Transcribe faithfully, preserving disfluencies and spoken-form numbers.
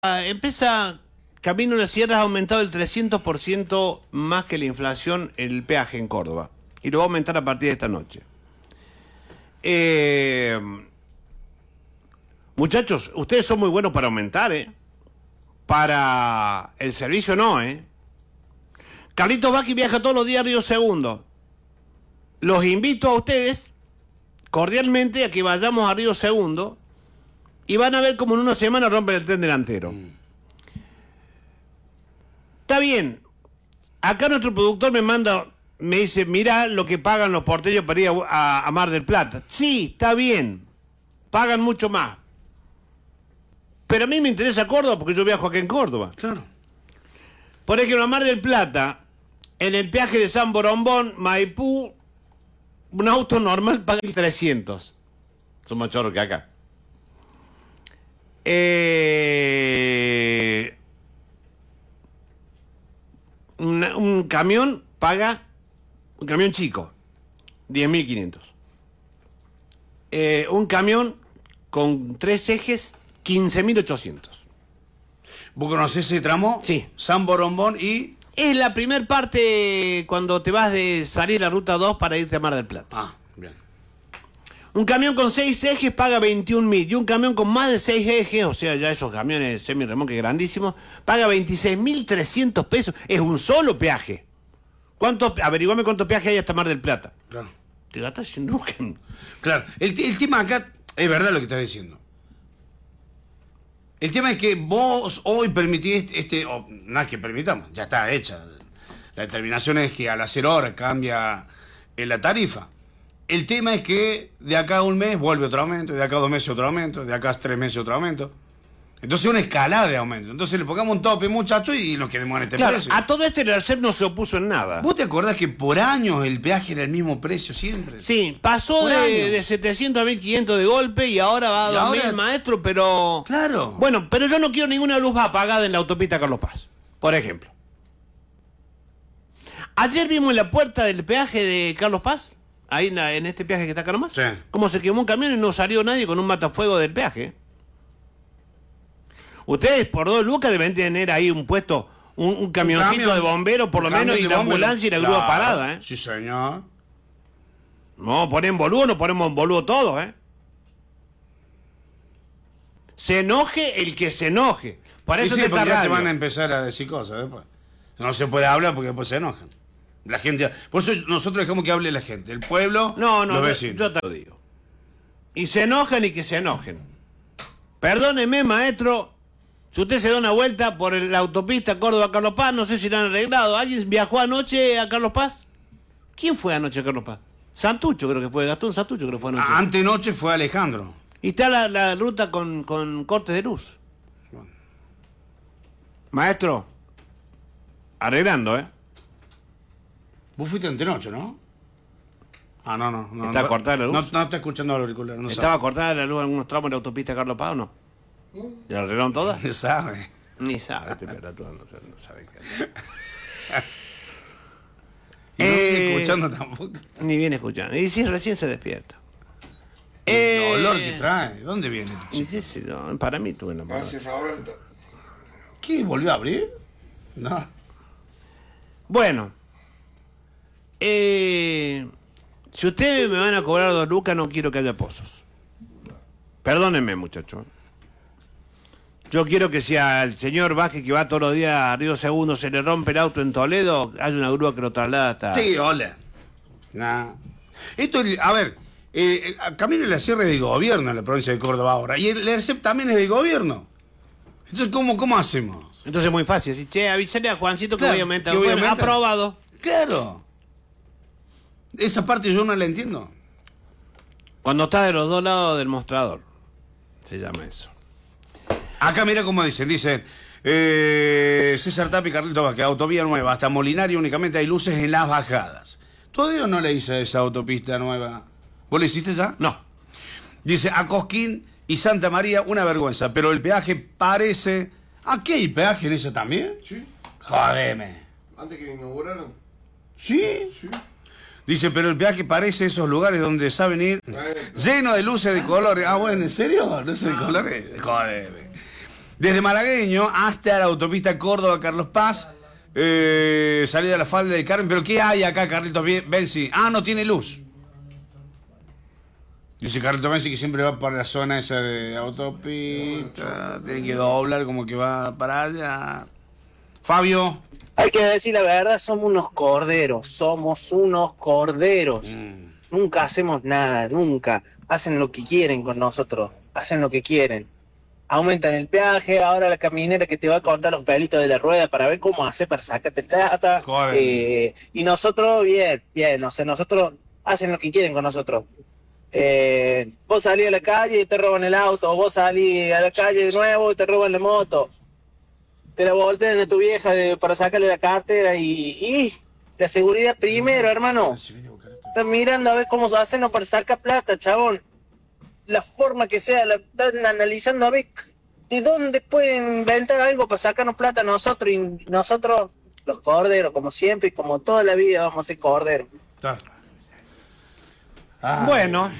empieza, Camino a las Sierras ha aumentado el trescientos por ciento más que la inflación en el peaje en Córdoba. Y lo va a aumentar a partir de esta noche. Eh, muchachos, ustedes son muy buenos para aumentar, ¿eh? Para el servicio no, ¿eh? Carlitos Vázquez viaja todos los días a Río Segundo. Los invito a ustedes, cordialmente, a que vayamos a Río Segundo y van a ver cómo en una semana rompen el tren delantero. Mm. Está bien. Acá nuestro productor me manda, me dice, mirá lo que pagan los porteños para ir a, a Mar del Plata. Sí, está bien. Pagan mucho más. Pero a mí me interesa Córdoba porque yo viajo acá en Córdoba. Claro. Por ejemplo, a Mar del Plata, en el peaje de San Borombón, Maipú, un auto normal paga trescientos. Son más chorros que acá. Eh, una, un camión paga, un camión chico, diez mil quinientos. Eh, un camión con tres ejes, quince mil ochocientos. ¿Vos conocés ese tramo? Sí. San Borombón y... Es la primer parte cuando te vas de salir a Ruta dos para irte a Mar del Plata. Ah, bien. Un camión con seis ejes paga veintiún mil y un camión con más de seis ejes, o sea, ya esos camiones semi-remolque grandísimos, paga veintiséis mil trescientos pesos. Es un solo peaje. ¿Cuánto? Averiguame cuánto peaje hay hasta Mar del Plata. Claro. Te gastas sin nunca. Claro. El, el tema acá es verdad lo que estás diciendo. El tema es que vos hoy permitís este, o no es que permitamos, ya está hecha. La determinación es que a las cero horas cambia la tarifa. El tema es que de acá a un mes vuelve otro aumento, de acá a dos meses otro aumento, de acá a tres meses otro aumento. Entonces una escalada de aumento. Entonces le pongamos un tope, muchachos, y nos quedemos en este claro, precio. A todo este el ARSEP no se opuso en nada. ¿Vos te acordás que por años el peaje era el mismo precio siempre? Sí, pasó de, de setecientos a mil quinientos de golpe y ahora va a dos mil, maestro, pero... Claro. Bueno, pero yo no quiero ninguna luz apagada en la autopista Carlos Paz, por ejemplo. Ayer vimos en la puerta del peaje de Carlos Paz, ahí en, la, en este peaje que está acá nomás, sí, cómo se quemó un camión y no salió nadie con un matafuego del peaje. Ustedes por dos lucas deben tener ahí un puesto, un, un camioncito un camión, de bomberos por lo menos, y la ambulancia y la grúa claro, parada, ¿eh? Sí, señor. No, ponen boludo, no ponemos boludo todo, ¿eh? Se enoje el que se enoje. Por eso sí, te, sí, porque ya te van a empezar a decir cosas después. No se puede hablar porque después se enojan. La gente, por eso nosotros dejamos que hable la gente, el pueblo, no, no, los yo, vecinos. Yo te lo digo. Y se enojan y que se enojen. Perdóneme, maestro, si usted se da una vuelta por la autopista Córdoba-Carlos Paz, no sé si lo han arreglado. ¿Alguien viajó anoche a Carlos Paz? ¿Quién fue anoche a Carlos Paz? Santucho creo que fue, Gastón Santucho creo que fue anoche. Antenoche fue Alejandro. Y está la, la ruta con, con cortes de luz. Bueno. Maestro, arreglando, ¿eh? Vos fuiste antenoche, ¿no? Ah, no, no. no ¿Está no, cortada la luz? No, no está escuchando el auricular. No ¿Estaba sabe. cortada la luz en algunos tramos de la autopista Carlos Paz o no? ¿Ya arreglaron todas? Ni sabe. Ni sabe, este pelotudo, no, no sabe qué hacer. Y no eh, viene escuchando tampoco. Ni viene escuchando. Y si recién se despierta. El eh, olor que trae. ¿Dónde viene? ¿Qué sé yo? Para mí tú no. Gracias, Roberto. ¿Qué? ¿Volvió a abrir? No. Bueno. Eh, si ustedes me van a cobrar dos lucas, no quiero que haya pozos. Perdónenme, muchachos. Yo quiero que si al señor Vázquez, que va todos los días a Río Segundo, se le rompe el auto en Toledo, haya una grúa que lo traslada hasta... Sí, hola. Nah. Esto, a ver, eh, Camino a la Sierra es del gobierno en la provincia de Córdoba ahora, y el ERSEP también es del gobierno. Entonces, ¿cómo, cómo hacemos? Entonces es muy fácil. Si, che, avísale a Juancito que claro, voy a aumentar. Que voy a aumentar. Aprobado. Claro. Esa parte yo no la entiendo. Cuando está de los dos lados del mostrador. Se llama eso. Acá mira cómo dicen, dicen eh, César Tapi y Carlitos Vázquez, autovía nueva, hasta Molinari únicamente hay luces en las bajadas. ¿Todavía no le hice esa autopista nueva? ¿Vos le hiciste ya? No. Dice, a Cosquín y Santa María una vergüenza, pero el peaje parece... ¿Aquí hay peaje en eso también? Sí. Jodeme. ¿Antes que inauguraron? ¿Sí? Sí. Dice, pero el peaje parece esos lugares donde saben ir lleno de luces de colores. Ah, bueno, ¿en serio? ¿Luces de colores? Jodeme. Desde Malagueño hasta la autopista Córdoba-Carlos Paz, eh, salida a la falda de Carmen. ¿Pero qué hay acá, Carlitos Benzi? Ah, no tiene luz. Dice Carlitos Benzi que siempre va para la zona esa de autopista. Tiene que doblar como que va para allá. Fabio. Hay que decir la verdad, somos unos corderos, somos unos corderos. Mm. Nunca hacemos nada, nunca. Hacen lo que quieren con nosotros, hacen lo que quieren. Aumentan el peaje, ahora la caminera que te va a contar los pelitos de la rueda para ver cómo hace para sacarte plata. Eh, y nosotros, bien, bien, o sea, nosotros hacen lo que quieren con nosotros. Eh, vos salís a la calle y te roban el auto, vos salís a la calle de nuevo y te roban la moto, te la voltean a tu vieja de, para sacarle la cartera y, y la seguridad primero, hermano. Están mirando a ver cómo hacen para sacar plata, chabón. La forma que sea, la están analizando a ver de dónde pueden inventar algo para sacarnos plata a nosotros, y nosotros, los corderos, como siempre y como toda la vida vamos a ser corderos. Ah. Bueno,